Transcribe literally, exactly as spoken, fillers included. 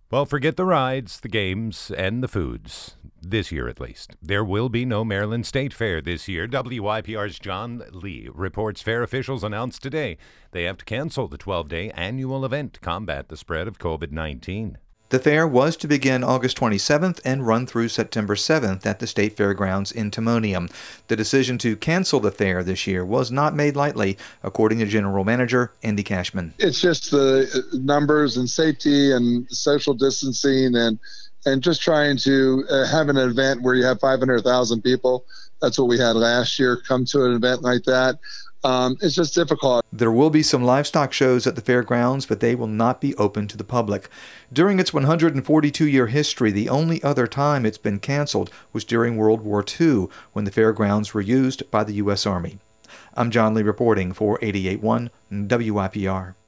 Well, forget the rides, the games, and the foods. This year, at least. There will be no Maryland State Fair this year. W I P R's John Lee reports fair officials announced today they have to cancel the twelve-day annual event to combat the spread of COVID nineteen. The fair was to begin August twenty-seventh and run through September seventh at the State Fairgrounds in Timonium. The decision to cancel the fair this year was not made lightly, according to General Manager Andy Cashman. It's just the numbers and safety and social distancing and and just trying to uh, have an event where you have five hundred thousand people. That's what we had last year come to an event like that. Um, it's just difficult. There will be some livestock shows at the fairgrounds, but they will not be open to the public. During its one hundred forty-two year history, the only other time it's been canceled was during World War Two, when the fairgrounds were used by the U S Army. I'm John Lee reporting for eighty-eight point one W I P R.